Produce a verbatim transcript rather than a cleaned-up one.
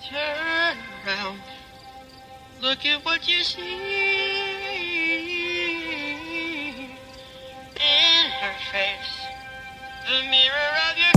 Turn around. Look at what you see in her face. The mirror of your